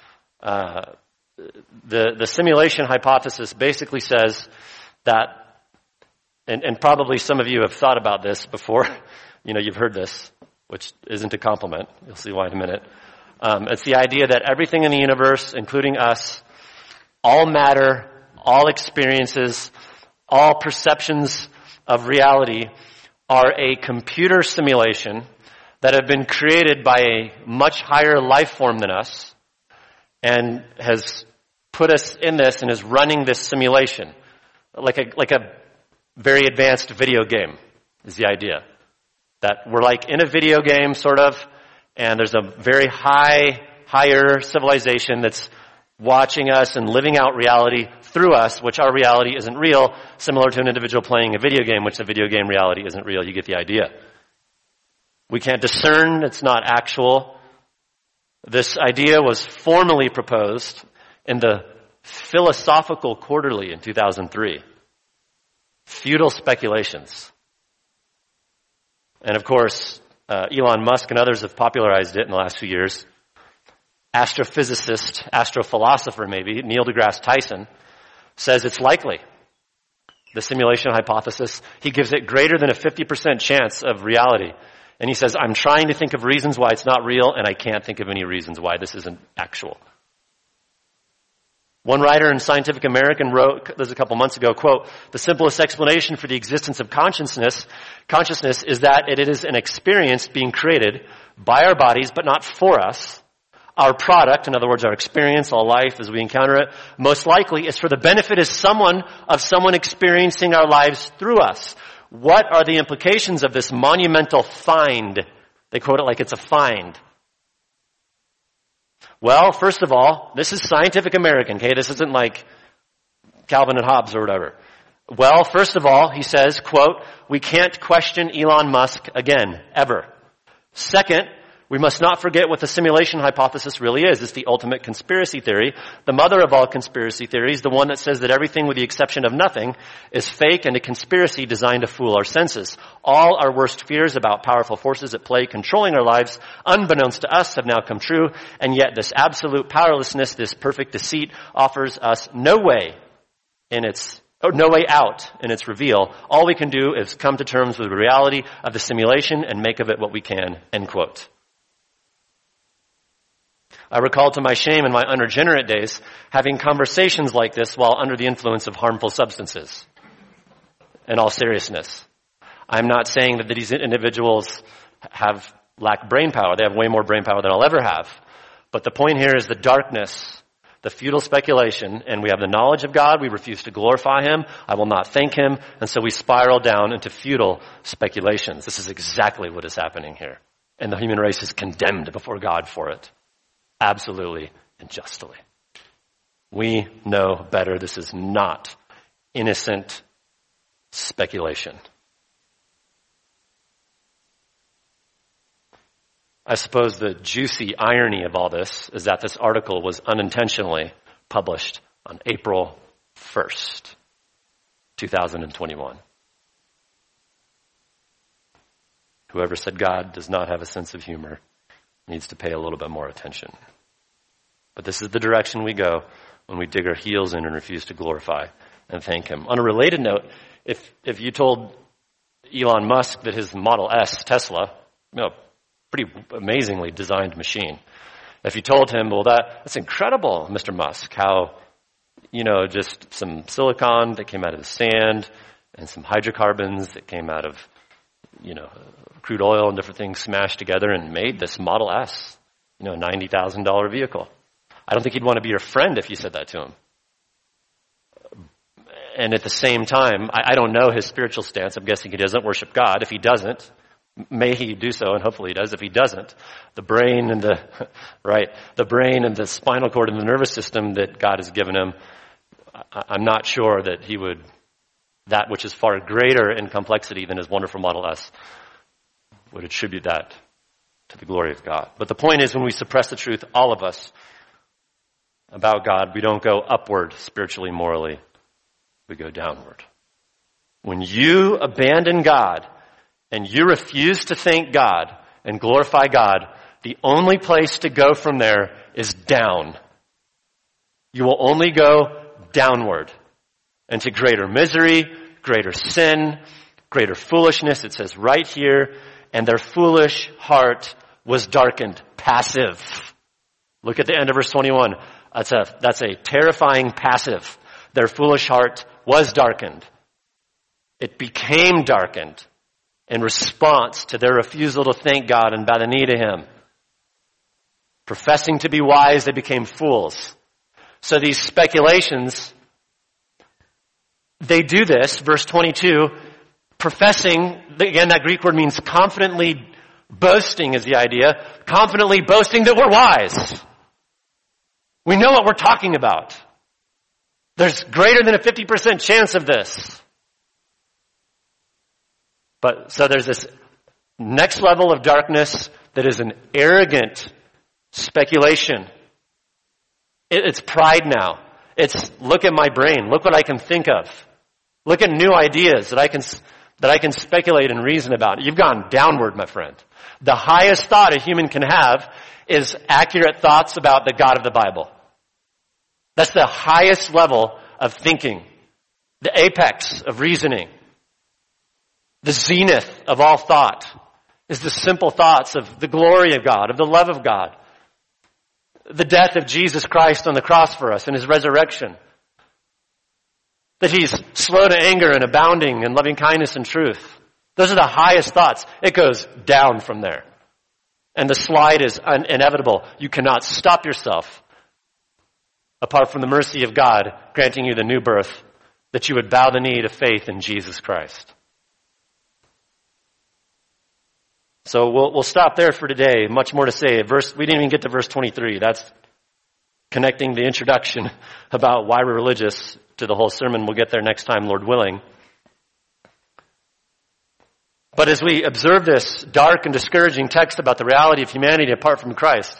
The simulation hypothesis basically says that, and probably some of you have thought about this before. You've heard this, which isn't a compliment. You'll see why in a minute. It's the idea that everything in the universe, including us, all matter, all experiences, all perceptions of reality are a computer simulation that have been created by a much higher life form than us and has put us in this and is running this simulation. Like a very advanced video game is the idea. That we're like in a video game, sort of, and there's a very higher civilization that's watching us and living out reality through us, which our reality isn't real, similar to an individual playing a video game, which the video game reality isn't real. You get the idea. We can't discern. It's not actual. This idea was formally proposed in the Philosophical Quarterly in 2003. Futile speculations. And of course, Elon Musk and others have popularized it in the last few years. Astrophysicist, astrophilosopher maybe, Neil deGrasse Tyson, says it's likely. The simulation hypothesis, he gives it greater than a 50% chance of reality. And he says, I'm trying to think of reasons why it's not real, and I can't think of any reasons why this isn't actual. One writer in Scientific American wrote this a couple months ago, quote, the simplest explanation for the existence of consciousness is that it is an experience being created by our bodies, but not for us. Our product, in other words, our experience, all life as we encounter it, most likely is for the benefit of someone experiencing our lives through us. What are the implications of this monumental find? They quote it like it's a find. Well, first of all, this is Scientific American, okay? This isn't like Calvin and Hobbes or whatever. Well, first of all, he says, quote, we can't question Elon Musk again, ever. Second, we must not forget what the simulation hypothesis really is. It's the ultimate conspiracy theory, the mother of all conspiracy theories, the one that says that everything with the exception of nothing is fake and a conspiracy designed to fool our senses. All our worst fears about powerful forces at play controlling our lives, unbeknownst to us, have now come true, and yet this absolute powerlessness, this perfect deceit, offers us no way out in its reveal. All we can do is come to terms with the reality of the simulation and make of it what we can, end quote. I recall to my shame in my unregenerate days having conversations like this while under the influence of harmful substances. In all seriousness, I'm not saying that these individuals lack brain power. They have way more brain power than I'll ever have. But the point here is the darkness, the futile speculation, and we have the knowledge of God. We refuse to glorify Him. I will not thank Him. And so we spiral down into futile speculations. This is exactly what is happening here. And the human race is condemned before God for it. Absolutely and justly. We know better. This is not innocent speculation. I suppose the juicy irony of all this is that this article was unintentionally published on April 1st, 2021. Whoever said God does not have a sense of humor needs to pay a little bit more attention. But this is the direction we go when we dig our heels in and refuse to glorify and thank Him. On a related note, if you told Elon Musk that his Model S Tesla, pretty amazingly designed machine, if you told him, well, that's incredible, Mr. Musk, how, just some silicon that came out of the sand and some hydrocarbons that came out of, crude oil and different things smashed together and made this Model S, a $90,000 vehicle. I don't think he'd want to be your friend if you said that to him. And at the same time, I don't know his spiritual stance. I'm guessing he doesn't worship God. If he doesn't, may he do so, and hopefully he does. If he doesn't, the brain and the spinal cord and the nervous system that God has given him, I'm not sure that he would, that which is far greater in complexity than his wonderful Model S, would attribute that to the glory of God. But the point is, when we suppress the truth, all of us, about God, we don't go upward spiritually, morally. We go downward. When you abandon God and you refuse to thank God and glorify God, the only place to go from there is down. You will only go downward into greater misery, greater sin, greater foolishness. It says right here, and their foolish heart was darkened. Passive. Look at the end of verse 21. That's a terrifying passive. Their foolish heart was darkened. It became darkened in response to their refusal to thank God and bow the knee to Him. Professing to be wise, they became fools. So these speculations, they do this, verse 22, professing, again, that Greek word means confidently boasting is the idea, confidently boasting that we're wise. We know what we're talking about. There's greater than a 50% chance of this. But so there's this next level of darkness that is an arrogant speculation. It's pride now. It's look at my brain. Look what I can think of. Look at new ideas that that I can speculate and reason about. You've gone downward, my friend. The highest thought a human can have is accurate thoughts about the God of the Bible. That's the highest level of thinking, the apex of reasoning. The zenith of all thought is the simple thoughts of the glory of God, of the love of God, the death of Jesus Christ on the cross for us and his resurrection, that he's slow to anger and abounding in loving kindness and truth. Those are the highest thoughts. It goes down from there. And the slide is inevitable. You cannot stop yourself apart from the mercy of God granting you the new birth, that you would bow the knee to faith in Jesus Christ. So we'll stop there for today. Much more to say. We didn't even get to verse 23. That's connecting the introduction about why we're religious to the whole sermon. We'll get there next time, Lord willing. But as we observe this dark and discouraging text about the reality of humanity apart from Christ,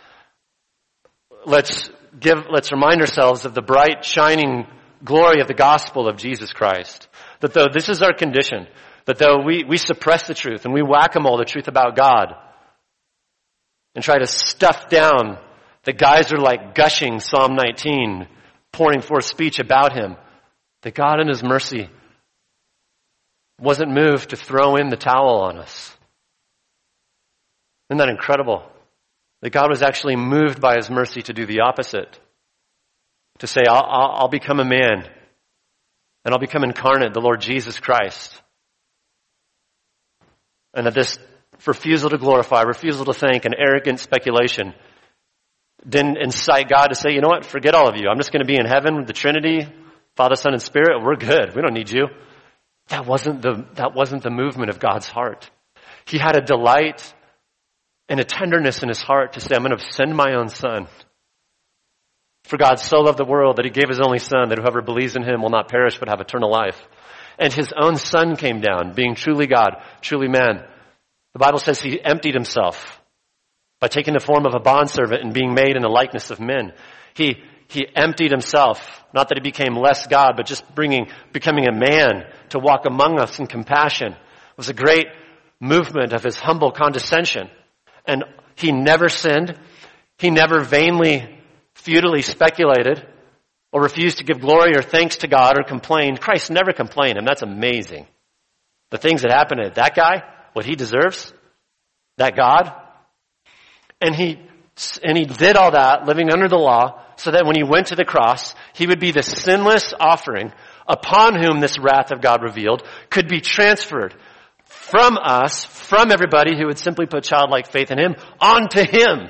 let's remind ourselves of the bright, shining glory of the gospel of Jesus Christ. That though this is our condition, that though we suppress the truth and we whack-a-mole the truth about God and try to stuff down the geyser like gushing Psalm 19, pouring forth speech about him, that God in his mercy wasn't moved to throw in the towel on us. Isn't that incredible? That God was actually moved by his mercy to do the opposite. To say, I'll become a man and I'll become incarnate, the Lord Jesus Christ. And that this refusal to glorify, refusal to thank, and arrogant speculation didn't incite God to say, you know what, forget all of you. I'm just going to be in heaven with the Trinity, Father, Son, and Spirit. We're good. We don't need you. That wasn't the movement of God's heart. He had a delight and a tenderness in his heart to say, I'm going to send my own son. For God so loved the world that he gave his only son, that whoever believes in him will not perish but have eternal life. And his own son came down, being truly God, truly man. The Bible says he emptied himself by taking the form of a bondservant and being made in the likeness of men. He emptied himself, not that he became less God, but just becoming a man to walk among us in compassion. It was a great movement of his humble condescension. And he never sinned. He never vainly, futilely speculated or refused to give glory or thanks to God or complained. Christ never complained, and that's amazing. The things that happened to that guy, what he deserves, that God. And he did all that living under the law so that when he went to the cross, he would be the sinless offering upon whom this wrath of God revealed could be transferred from us, from everybody who would simply put childlike faith in him, onto him.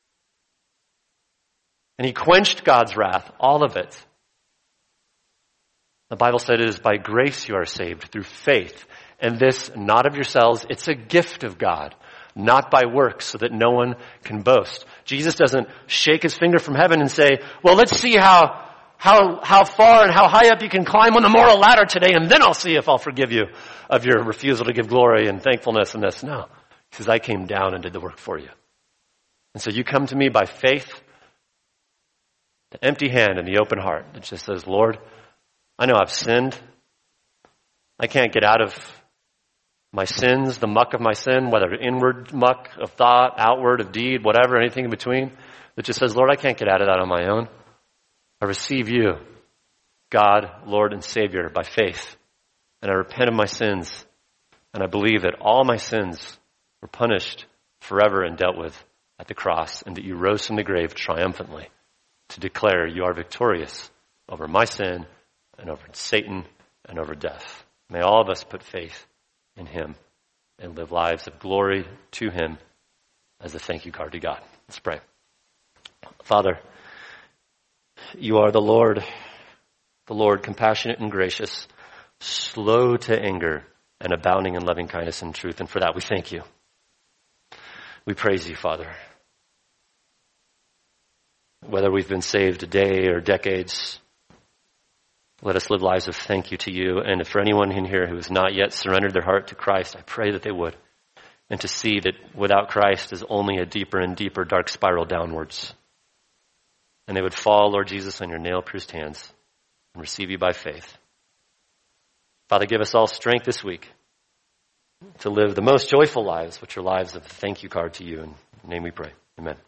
And he quenched God's wrath, all of it. The Bible said it is by grace you are saved through faith. And this not of yourselves, it's a gift of God, not by works, so that no one can boast. Jesus doesn't shake his finger from heaven and say, well, let's see how far and how high up you can climb on the moral ladder today, and then I'll see if I'll forgive you of your refusal to give glory and thankfulness and this. No. He says, I came down and did the work for you. And so you come to me by faith, the empty hand and the open heart that just says, Lord, I know I've sinned. I can't get out of my sins, the muck of my sin, whether inward muck of thought, outward of deed, whatever, anything in between, that just says, Lord, I can't get out of that on my own. I receive you, God, Lord and Savior, by faith. And I repent of my sins. And I believe that all my sins were punished forever and dealt with at the cross, and that you rose from the grave triumphantly to declare you are victorious over my sin and over Satan and over death. May all of us put faith in him and live lives of glory to him as a thank you card to God. Let's pray. Father, you are the Lord compassionate and gracious, slow to anger, and abounding in loving kindness and truth. And for that we thank you. We praise you, Father. Whether we've been saved a day or decades, let us live lives of thank you to you. And for anyone in here who has not yet surrendered their heart to Christ, I pray that they would. And to see that without Christ is only a deeper and deeper dark spiral downwards. And they would fall, Lord Jesus, on your nail-pierced hands and receive you by faith. Father, give us all strength this week to live the most joyful lives, which are lives of a thank you card to you. In your name we pray. Amen.